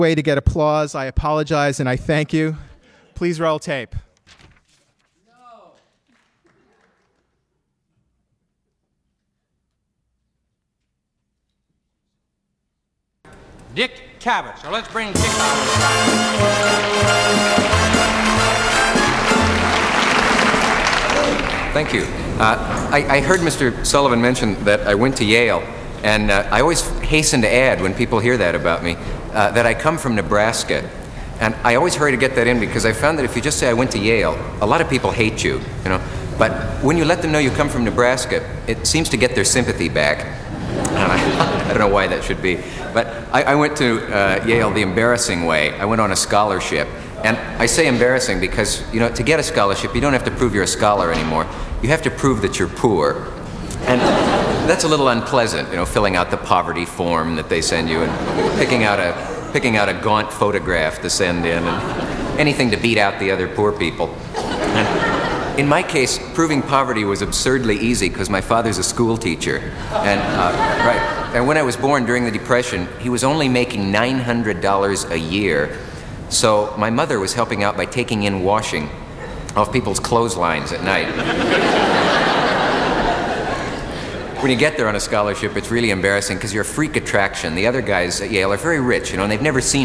way to get applause. I apologize and I thank you. Please roll tape. Dick Cavett. So let's bring Dick out. Thank you. I heard Mr. Sullivan mention that I went to Yale, and I always hasten to add when people hear that about me that I come from Nebraska. And I always hurry to get that in because I found that if you just say I went to Yale, a lot of people hate you, you know. But when you let them know you come from Nebraska, it seems to get their sympathy back. I don't know why that should be. But I went to Yale the embarrassing way. I went on a scholarship. And I say embarrassing because, you know, to get a scholarship, you don't have to prove you're a scholar anymore. You have to prove that you're poor. And that's a little unpleasant, you know, filling out the poverty form that they send you and picking out a gaunt photograph to send in and anything to beat out the other poor people. And in my case, proving poverty was absurdly easy because my father's a school teacher. And when I was born during the Depression, he was only making $900 a year. So my mother was helping out by taking in washing off people's clotheslines at night. When you get there on a scholarship, it's really embarrassing because you're a freak attraction. The other guys at Yale are very rich, you know, and they've never seen